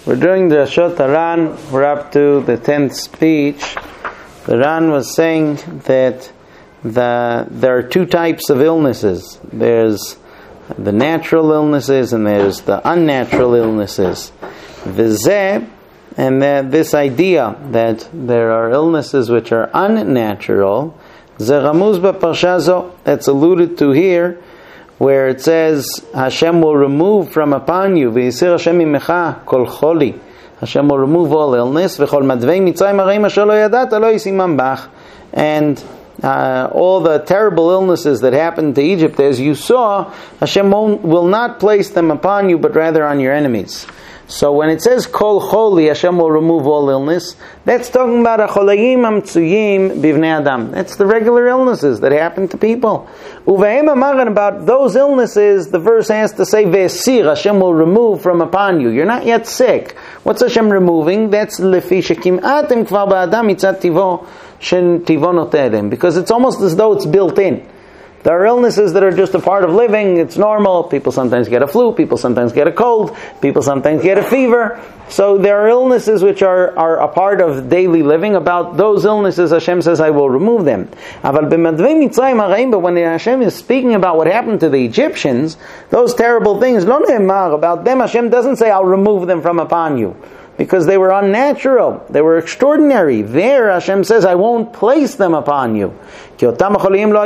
We're doing the Drashot Haran. We're up to the 10th speech. The Ran was saying that there are two types of illnesses. There's the natural illnesses and there's the unnatural illnesses. V'zeh, and this idea that there are illnesses which are unnatural, ze ramuz b'parsha zo, that's alluded to here, where it says Hashem will remove from upon you v'yisir Hashem imecha kol choli. Hashem will remove all illness v'chol madvei mitzrayim hareim asher lo yadata lo yisimam bach. And all the terrible illnesses that happened to Egypt, as you saw, Hashem will not place them upon you, but rather on your enemies. So when it says kol choli, Hashem will remove all illness, that's talking about acholayim amtsuyim bivnei adam. That's the regular illnesses that happen to people. Uvehem amar, about those illnesses, the verse has to say ve'esir, Hashem will remove from upon you. You're not yet sick. What's Hashem removing? That's lefi shekim'atem kvar ba'adam mitzat tivo shen tivo noterem, because it's almost as though it's built in. There are illnesses that are just a part of living. It's normal. People sometimes get a flu. People sometimes get a cold. People sometimes get a fever. So there are illnesses which are a part of daily living. About those illnesses, Hashem says, I will remove them. But when Hashem is speaking about what happened to the Egyptians, those terrible things, about them, Hashem doesn't say, I'll remove them from upon you. Because they were unnatural. They were extraordinary. There, Hashem says, I won't place them upon you. They're not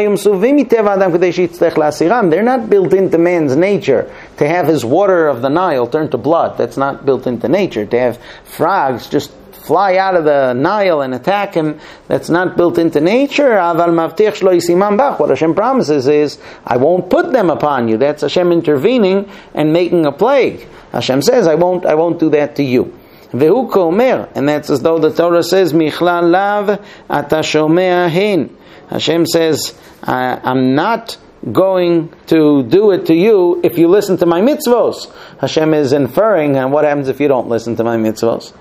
built into man's nature to have his water of the Nile turn to blood. That's not built into nature. To have frogs just fly out of the Nile and attack him, that's not built into nature. What Hashem promises is, I won't put them upon you. That's Hashem intervening and making a plague. Hashem says, I won't do that to you. Vehu komer, and that's as though the Torah says, Michlal lav ata shomea hin. Hashem says, I'm not going to do it to you if you listen to my mitzvos. Hashem is inferring, and what happens if you don't listen to my mitzvos?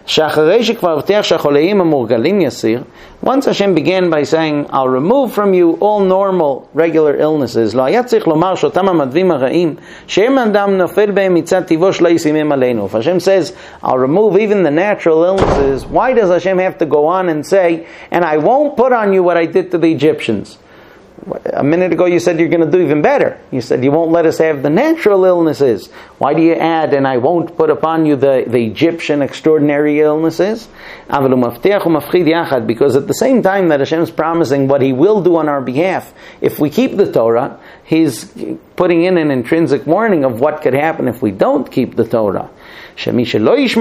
Once Hashem began by saying, I'll remove from you all normal, regular illnesses. If Hashem says, I'll remove even the natural illnesses, why does Hashem have to go on and say, and I won't put on you what I did to the Egyptians? A minute ago you said you're going to do even better. You said you won't let us have the natural illnesses. Why do you add, and I won't put upon you the Egyptian extraordinary illnesses? Because at the same time that Hashem is promising what He will do on our behalf, if we keep the Torah, He's putting in an intrinsic warning of what could happen if we don't keep the Torah. Hashem says,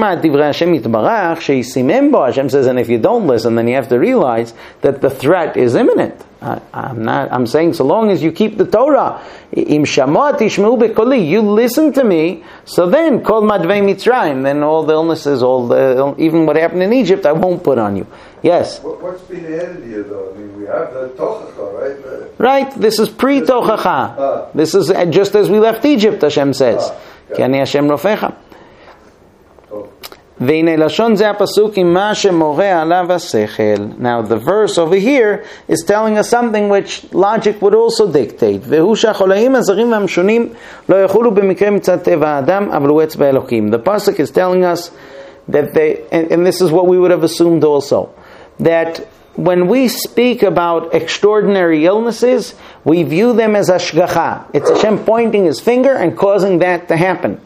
and if you don't listen, then you have to realize that the threat is imminent. I'm saying so long as you keep the Torah, you listen to me, so then kol madvei Mitzrayim, then all the illnesses, even what happened in Egypt, I won't put on you. Yes? What's been added here though? I mean, we have the Tochacha, right? Right, this is pre-Tochacha. This is just as we left Egypt, Hashem says. Ki ani Hashem rofecha. Now the verse over here is telling us something which logic would also dictate. The pasuk is telling us that and this is what we would have assumed also, that when we speak about extraordinary illnesses, we view them as ashgacha. It's Hashem pointing His finger and causing that to happen.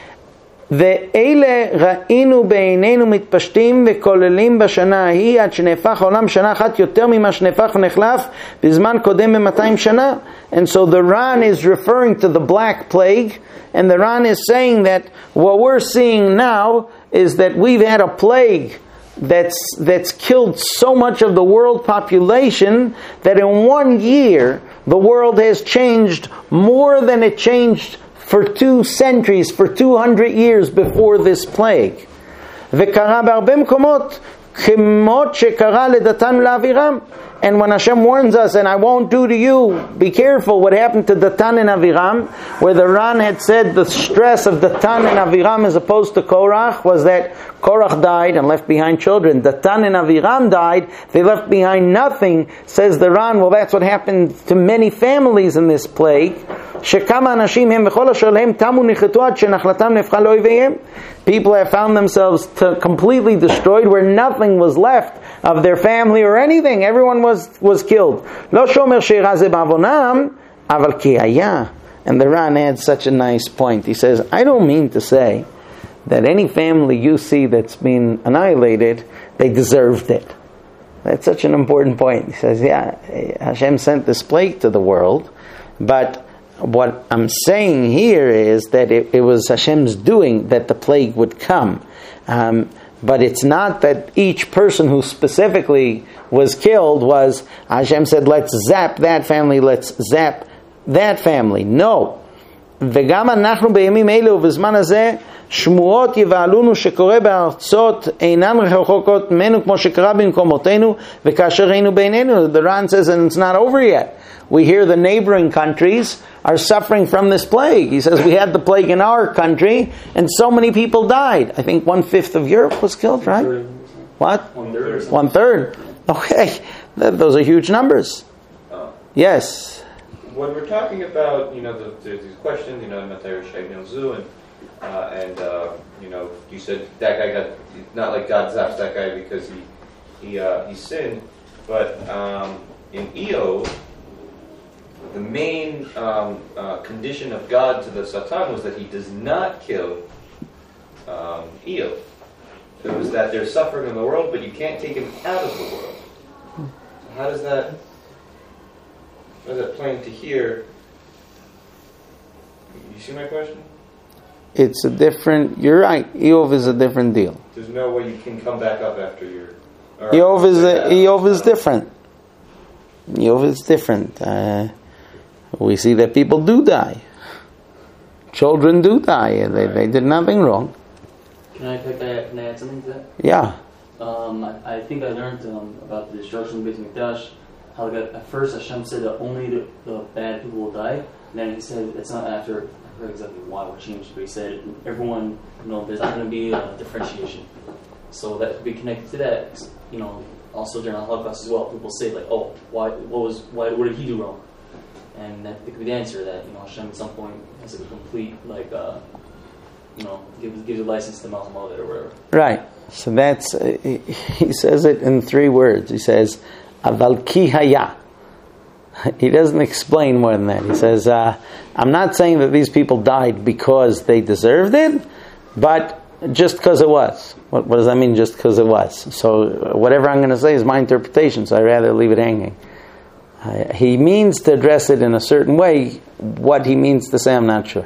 ואלה ראינו בעינינו מתפשטים וכוללים בשנה ההיא עד שנהפך העולם שנה אחת יותר ממה שנהפך ונחלף בזמן קודם ב-200 שנה. And so the Ran is referring to the Black Plague, and the Ran is saying that what we're seeing now is that we've had a plague that's killed so much of the world population that in 1 year the world has changed more than it changed for 2 centuries, for 200 years before this plague. וקרה בהרבה מקומות כמות שקרה לדתן ולאבירם. And when Hashem warns us, and I won't do to you, be careful what happened to Datan and Aviram, where the Ran had said the stress of Datan and Aviram as opposed to Korach was that Korach died and left behind children. Datan and Aviram died, they left behind nothing. Says the Ran, well, that's what happened to many families in this plague. שכמה אנשים הם וכל אשר להם תמו נחלטו עד שנחלתם נהפכה לאויביהם. People have found themselves completely destroyed, where nothing was left of their family or anything. Everyone was killed. Lo shomer sheira ze ba'avonam, aval ki haya. And the Ran adds such a nice point. He says, I don't mean to say that any family you see that's been annihilated, they deserved it. That's such an important point. He says, yeah, Hashem sent this plague to the world, but what I'm saying here is that it was Hashem's doing that the plague would come. But it's not that each person who specifically was killed was, Hashem said, let's zap that family, let's zap that family. No. וגם אנחנו בימים אלו ובזמן הזה שמועות יבהלונו שקורה בארצות אינן רחוקות ממנו כמו שקרה במקומותינו וכאשר היינו בינינו. The Ran says, and it's not over yet. We hear the neighboring countries are suffering from this plague. He says, we had the plague in our country and so many people died. I think 1/5 of Europe was killed, right? What? 1/3. 1/3. Okay. Those are huge numbers. Yes. When we're talking about, these questions, Matei Shagnon Zu, and you said that guy got, not like God zaps that guy because he sinned, but in Eov, the main condition of God to the Satan was that he does not kill Eov. It was that there's suffering in the world, but you can't take him out of the world. So how does that play into here? You see my question? It's a different, you're right, Eov is a different deal. There's no way you can come back up after your... Eov is different. Eov is different. We see that people do die. Children do die. They did nothing wrong. Can I add something to that? Yeah. I think I learned about the destruction of Beit HaMikdash. How at first Hashem said that only the bad people will die. And then he said it's not after. I forget exactly why what changed, but he said everyone. There's not going to be a differentiation. So that could be connected to that. Also during the Holocaust as well, people say like, oh, what did he do wrong? And that could be the answer that Hashem at some point has a complete gives you license to Malcham or whatever. Right. So that's he says it in 3 words. He says, "Aval ki haya." He doesn't explain more than that. He says, "I'm not saying that these people died because they deserved it, but just because it was." What does that mean? Just because it was. So whatever I'm going to say is my interpretation. So I'd rather leave it hanging. He means to address it in a certain way. What he means to say, I'm not sure.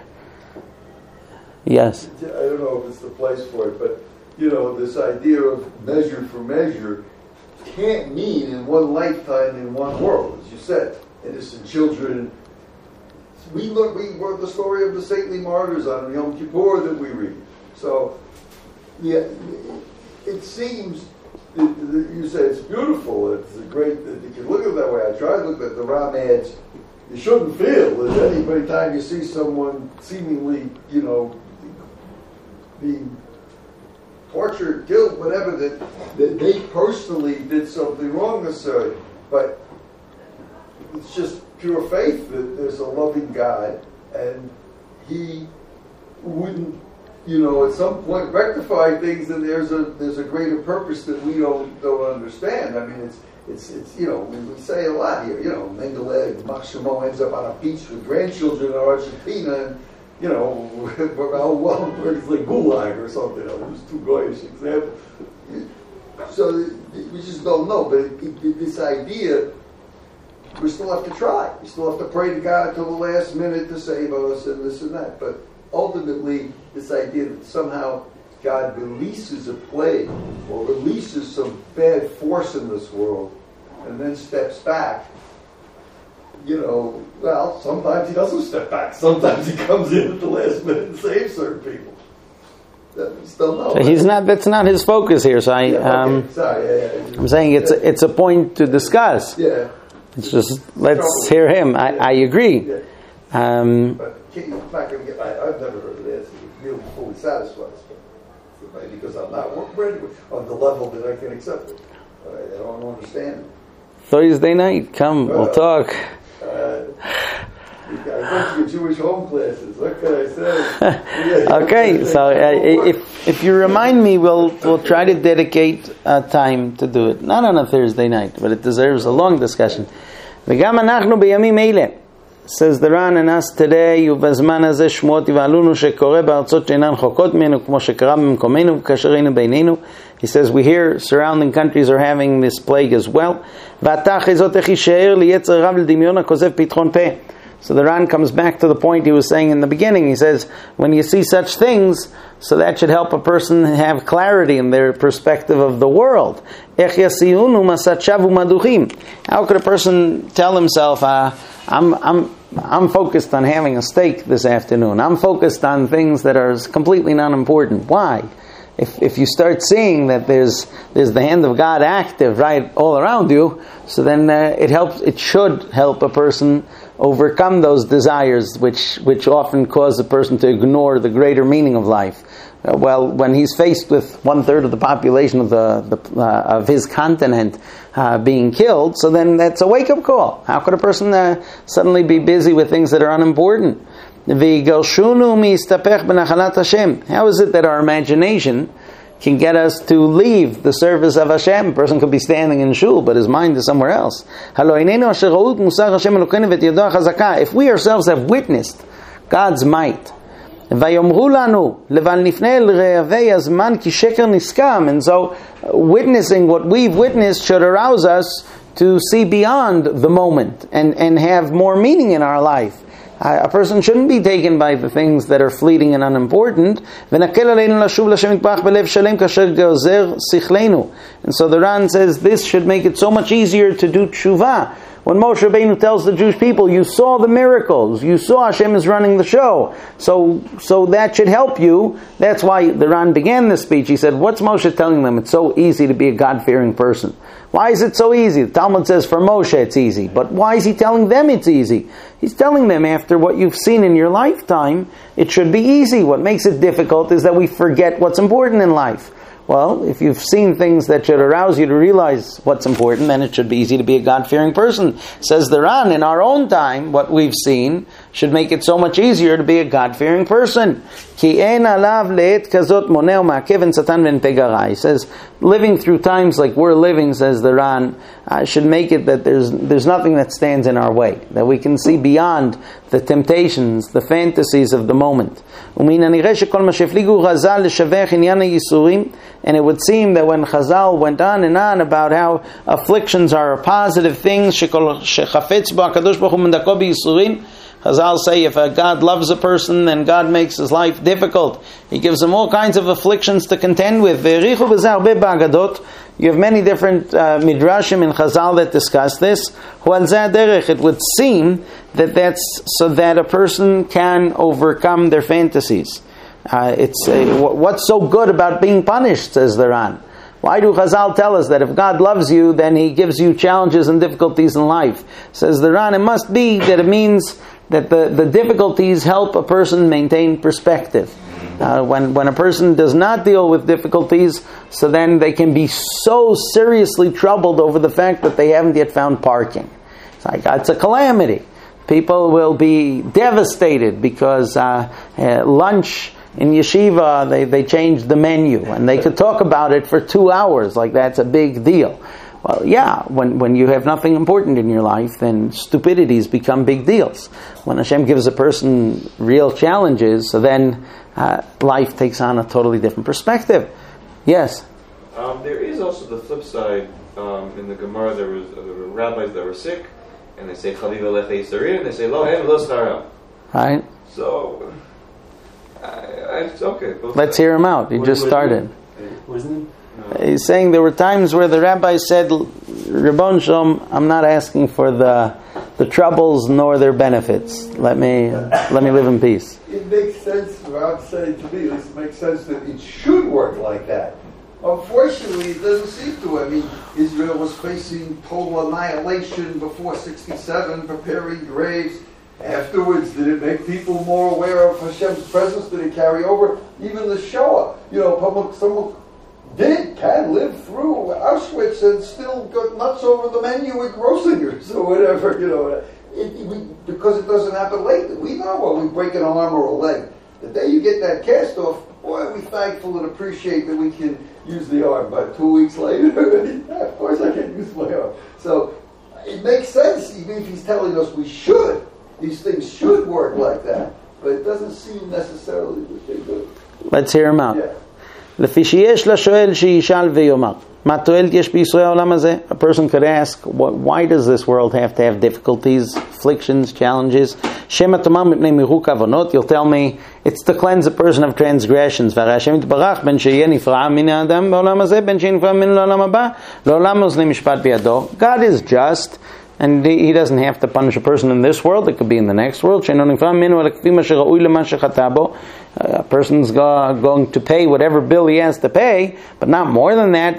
Yes. I don't know if it's the place for it, but this idea of measure for measure can't mean in one lifetime in one world, as you said. Innocent children. We wrote the story of the saintly martyrs on Yom Kippur that we read. So, yeah, it seems. You say it's beautiful. It's great that you can look at it that way. I try to look at the Ram adds. You shouldn't feel that any time you see someone seemingly, being tortured, killed, whatever, that they personally did something wrong necessarily. But it's just pure faith that there's a loving God, and He wouldn't, at some point rectify things, and there's a greater purpose that we don't understand. I mean, it's we say a lot here. Mengele Maximo ends up on a beach with grandchildren in Argentina, and where it's like Gulag or something. It was too goyish example. So we just don't know. But this idea, we still have to try. We still have to pray to God until the last minute to save us and this and that. But ultimately, this idea that somehow God releases a plague or releases some bad force in this world and then steps back, well, sometimes He doesn't step back. Sometimes He comes in at the last minute and saves certain people. We still know. So that's not His focus here. So I'm saying it's a point to discuss. Yeah. It's just, let's hear Him. I agree. Yeah. But I've never heard of this. Really fully satisfied, because I'm not ready on the level that I can accept it. I don't understand it. Thursday night, come, we'll talk. I went to Jewish home classes. What can I say? Okay, so if you remind me, we'll try to dedicate time to do it. Not on a Thursday night, but it deserves a long discussion. וגם אנחנו בימים אלה, says the Ran, and us today, ובזמן הזה שמועות יבהלונו שקורה בארצות שאינן רחוקות ממנו, כמו שקרה במקומנו וכאשר היינו בינינו. He says we hear surrounding countries are having this plague as well. ועתה אחרי זאת איך יישאר ליצר רב לדמיון הכוזב פתחון פה. So the Ran comes back to the point he was saying in the beginning. He says, when you see such things, so that should help a person have clarity in their perspective of the world. How could a person tell himself, I'm focused on having a steak this afternoon. I'm focused on things that are completely non-important. Why? If you start seeing that there's the hand of God active right all around you, so then it should help a person overcome those desires which often cause a person to ignore the greater meaning of life. Well, when he's faced with 1/3 of the population of his continent being killed, so then that's a wake-up call. How could a person suddenly be busy with things that are unimportant? How is it that our imagination can get us to leave the service of Hashem? A person could be standing in shul, but his mind is somewhere else. If we ourselves have witnessed God's might, and so witnessing what we've witnessed should arouse us to see beyond the moment and have more meaning in our life. A person shouldn't be taken by the things that are fleeting and unimportant. And so the Ran says this should make it so much easier to do tshuva. When Moshe Rabbeinu tells the Jewish people, you saw the miracles, you saw Hashem is running the show, so that should help you. That's why the Ran began this speech. He said, what's Moshe telling them? It's so easy to be a God-fearing person. Why is it so easy? The Talmud says for Moshe it's easy. But why is he telling them it's easy? He's telling them after what you've seen in your lifetime, it should be easy. What makes it difficult is that we forget what's important in life. Well, if you've seen things that should arouse you to realize what's important, then it should be easy to be a God-fearing person. Says the Ran, in our own time, what we've seen should make it so much easier to be a God-fearing person. He says, living through times like we're living, says the Ran, should make it that there's nothing that stands in our way, that we can see beyond the temptations, the fantasies of the moment. And it would seem that when Chazal went on and on about how afflictions are positive things, Chazal say if a God loves a person, then God makes his life difficult. He gives him all kinds of afflictions to contend with. You have many different midrashim in Chazal that discuss this. It would seem that that's so that a person can overcome their fantasies. What's so good about being punished, says the Ran. Why do Chazal tell us that if God loves you, then He gives you challenges and difficulties in life? Says the Ran, it must be that it means that the difficulties help a person maintain perspective. When a person does not deal with difficulties, so then they can be so seriously troubled over the fact that they haven't yet found parking. It's a calamity. People will be devastated because lunch in yeshiva, they changed the menu, and they could talk about it for 2 hours, like that's a big deal. Well, yeah, when you have nothing important in your life, then stupidities become big deals. When Hashem gives a person real challenges, so then life takes on a totally different perspective. Yes? There is also the flip side. In the Gemara, there were rabbis that were sick, and they say, Chaliv Alecha Yisarim, and they say, Lo Hem Lo Staram. Right. So, it's okay. Let's hear him out. He just started. He's saying there were times where the rabbi said, Ribbon Shalom, I'm not asking for the troubles nor their benefits. Let me live in peace. It makes sense, Rob said to me, it makes sense that it should work like that. Unfortunately, it doesn't seem to. I mean, Israel was facing total annihilation before 67, preparing graves. Afterwards, did it make people more aware of Hashem's presence? Did it carry over? Even the Shoah, someone can live through Auschwitz and still got nuts over the menu at Grossingers or whatever, because it doesn't happen lately. We know when we break an arm or a leg. The day you get that cast off, boy, we're thankful and appreciate that we can use the arm. But 2 weeks later, of course I can't use my arm. So it makes sense, even if he's telling us we should. These things should work like that. But it doesn't seem necessarily that they do. Let's hear him out. Yeah. לפי שיש לשואל שישאל ויאמר מה תועלת יש בייסורי העולם הזה? A person could ask, why does this world have to have difficulties, afflictions, challenges? שמא תאמר מפני מירוק עוונות. You'll tell me it's to cleanse a person of transgressions. והרי השם יתברך בין שיהיה נפרע מן האדם בעולם הזה בין שיהיה נפרע מן העולם הבא לעולם אוזני משפט בידו. God is just, and he doesn't have to punish a person in this world. It could be in the next world. A person's going to pay whatever bill he has to pay, but not more than that.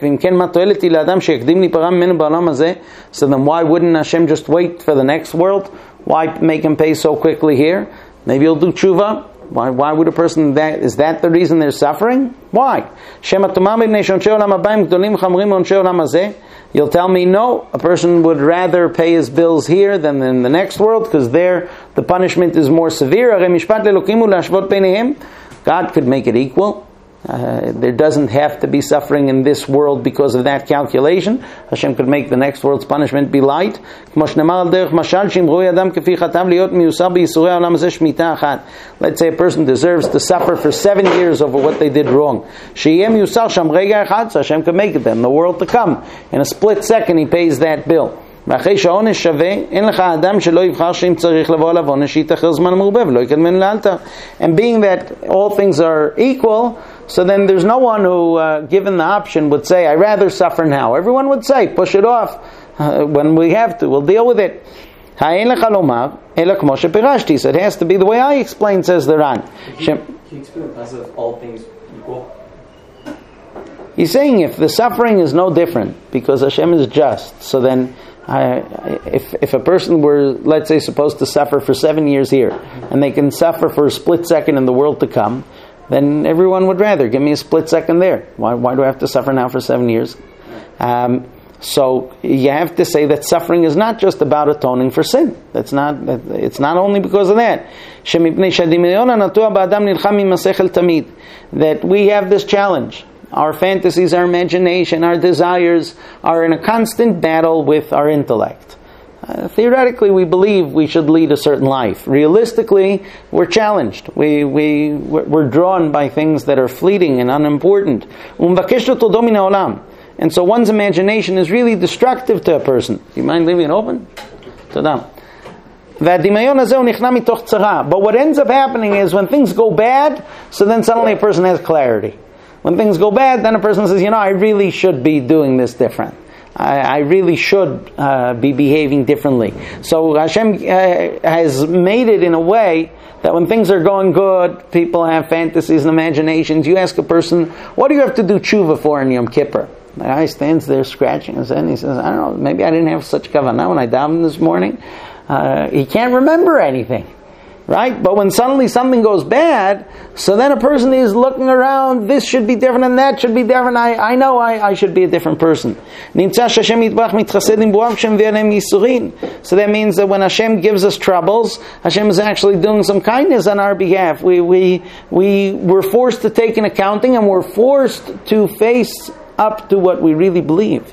So then why wouldn't Hashem just wait for the next world? Why make him pay so quickly here? Maybe he'll do tshuva. Why would a person is that the reason they're suffering? Why? You'll tell me no, a person would rather pay his bills here than in the next world because there the punishment is more severe. God could make it equal. There doesn't have to be suffering in this world because of that calculation. Hashem could make the next world's punishment be light. Let's say a person deserves to suffer for 7 years over what they did wrong. So Hashem could make it then, in the world to come. In a split second he pays that bill. And being that all things are equal, so then there's no one who, given the option, would say, I'd rather suffer now. Everyone would say, push it off. When we have to, we'll deal with it. So it has to be the way I explained, says the Ran. Can you explain the concept of all things equal? He's saying if the suffering is no different, because Hashem is just, so then if a person were, let's say, supposed to suffer for 7 years here, and they can suffer for a split second in the world to come, then everyone would rather give me a split second there. Why do I have to suffer now for 7 years? So you have to say that suffering is not just about atoning for sin. It's not only because of that. That we have this challenge. Our fantasies, our imagination, our desires are in a constant battle with our intellect. Theoretically, we believe we should lead a certain life. Realistically, we're challenged. We're drawn by things that are fleeting and unimportant. And so one's imagination is really destructive to a person. Do you mind leaving it open? But what ends up happening is when things go bad, so then suddenly a person has clarity. When things go bad, then a person says, I really should be doing this different. I really should be behaving differently. So Hashem has made it in a way that when things are going good, people have fantasies and imaginations. You ask a person, what do you have to do tshuva for in Yom Kippur? The guy stands there scratching his head and he says, I don't know, maybe I didn't have such kavanah when I davened this morning. He can't remember anything. Right? But when suddenly something goes bad, so then a person is looking around, this should be different and that should be different. I know I should be a different person. So that means that when Hashem gives us troubles, Hashem is actually doing some kindness on our behalf. We were forced to take an accounting and we're forced to face up to what we really believe.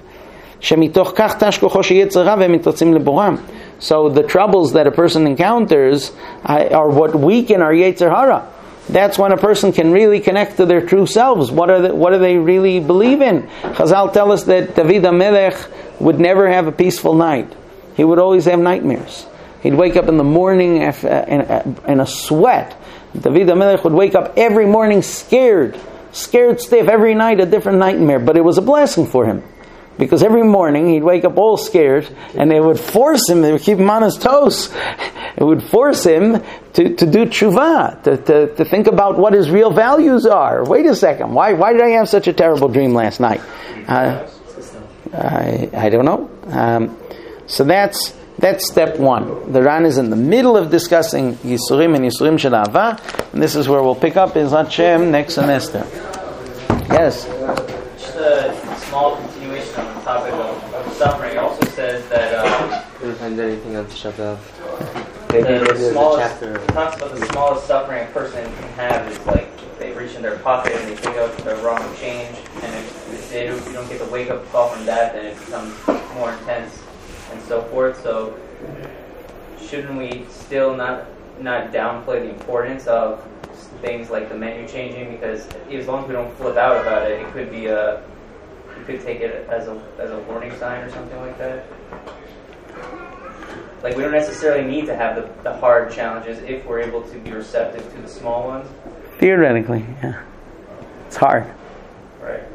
So the troubles that a person encounters are what weaken our Yetzer Hara. That's when a person can really connect to their true selves. What do they really believe in? Chazal tell us that David HaMelech would never have a peaceful night. He would always have nightmares. He'd wake up in the morning in a sweat. David HaMelech would wake up every morning scared stiff, every night a different nightmare. But it was a blessing for him. Because every morning he'd wake up all scared, and they would force him, they would keep him on his toes. It would force him to do tshuva, to think about what his real values are. Wait a second, why did I have such a terrible dream last night? I don't know. So that's step one. The Ran is in the middle of discussing Yisurim and Yisurim Shel Ahava, and this is where we'll pick up in Hashem next semester. Yes? Just a small continuation on the topic of suffering. It also says that... Couldn't find anything on Tisha B'Av. The smallest chapter. talks about the smallest suffering a person can have is like if they reach in their pocket and they pick up the wrong change, and if you don't get the wake up call from that, then it becomes more intense and so forth. So shouldn't we still not downplay the importance of things like the menu changing? Because as long as we don't flip out about it, it could be you could take it as a warning sign or something like that. Like, we don't necessarily need to have the hard challenges if we're able to be receptive to the small ones. Theoretically, yeah. It's hard. Right.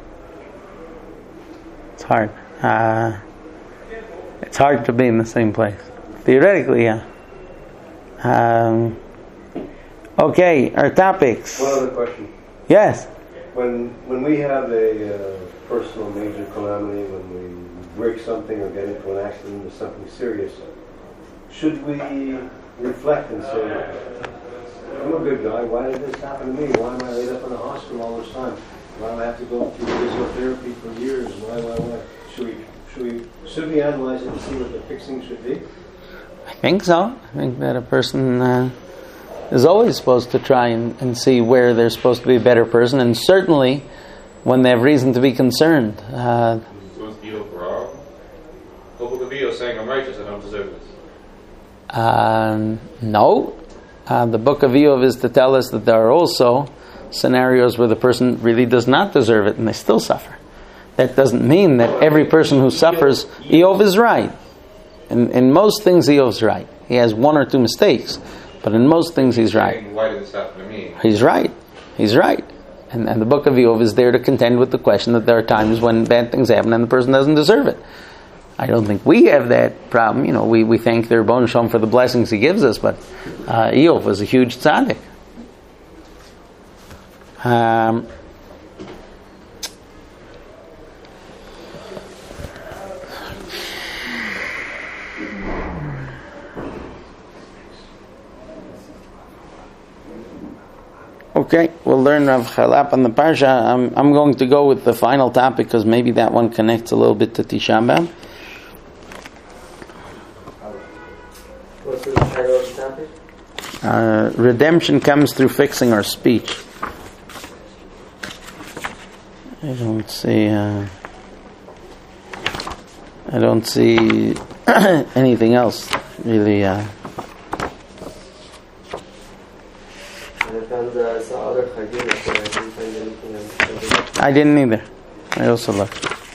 It's hard. It's hard to be in the same place. Theoretically, yeah. Okay, our topics. One other question. Yes. When we have a personal major calamity, when we break something or get into an accident or something serious, should we reflect and say, I'm a good guy, why did this happen to me? Why am I laid up in the hospital all this time? Why do I have to go through physiotherapy for years? Why? Should we analyze it and see what the fixing should be? I think so. I think that a person is always supposed to try and see where they're supposed to be a better person, and certainly when they have reason to be concerned. Was Edo wrong? The book of Edo saying I'm righteous and I don't deserve this. No. The book of Eov is to tell us that there are also scenarios where the person really does not deserve it and they still suffer. That doesn't mean that every person who suffers, Eov is right. In most things, Eov's right. He has one or two mistakes, but in most things, he's right. Why did this happen to me? He's right. He's right. And the book of Eov is there to contend with the question that there are times when bad things happen and the person doesn't deserve it. I don't think we have that problem. You know, we thank the Rebbeinu Shalom for the blessings he gives us, but Eov was a huge tzaddik. Okay, we'll learn Rav Chalap on the Parsha. I'm going to go with the final topic because maybe that one connects a little bit to Tisha B'Av. What's the title of the topic? Redemption comes through fixing our speech. I don't see anything else really. I found some other chagim, but I didn't find anything else. I didn't either. I also looked.